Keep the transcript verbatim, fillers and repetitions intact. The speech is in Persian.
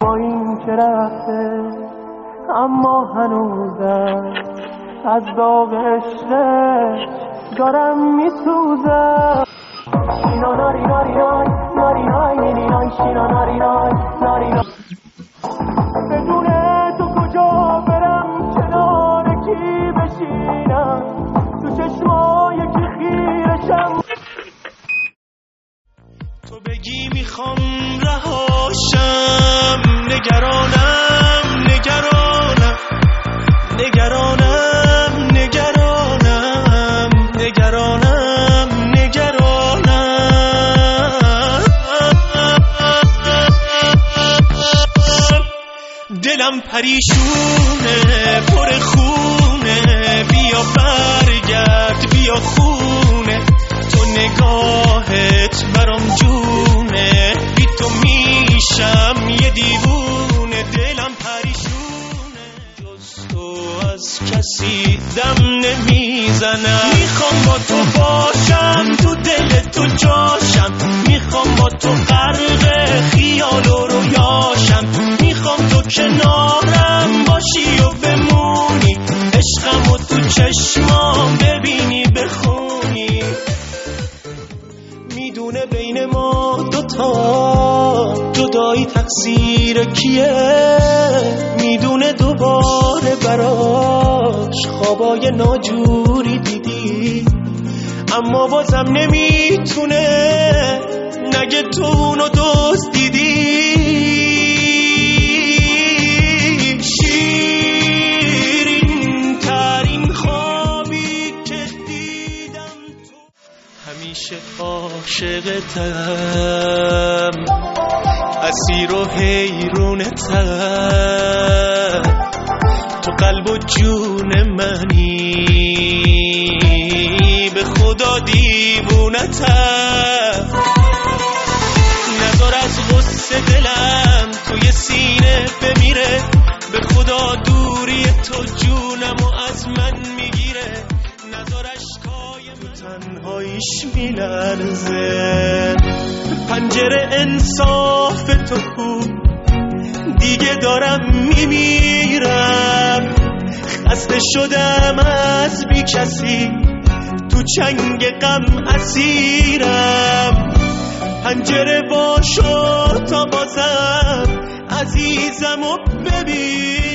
با این که رفته اما هنوزم از داغ عشقش دارم میسوزم. شینا ناری ناری نای ناری نای نینی نای شینا ناری نای ناری نای. بدون تو کجا برم کنار کی بشینم تو چشمای کی خیرشم. تو بگی میخوام رهاشم نگرانم نگرانم نگرانم نگرانم نگرانم نگرانم. دلم پریشونه پر خونه بیا برگرد بیا خونه. تو نگاهت برام جونه بی تو میشم یه دیوونه. دلم پریشونه جز تو از کسی دم نمیزنم. میخوام با تو باشم تو دل تو جاشم. میخوام با تو غرق خیال و رویاشم. میخوام تو کنارم باشی و بمونی. عشقم و تو چشمام ببینی بخونی. میدونه بین ما دوتا جدایی تقصیر کیه. میدونه دوباره براش خوابای ناجوری دیدی. اما بازم نمیتونه نگه تو اونو دزدیدی. شیرین ترین خوابی که دیدم تو. همیشه عاشقتم اسیر و حیرونتم. تو قلب و جون منی به خدا دیوونتم. نذار از غصه دلم توی سینه بمیره. به خدا دوری تو جونم و از من میگیره. نذار اشکای من تنهاییش میلرزه. پنجره انصاف تو بود دیگه دارم میمیرم. خسته شدم از بی کسی تو چنگ غم اسیرم. پنجره باشو تا بازم عزیزم و ببین.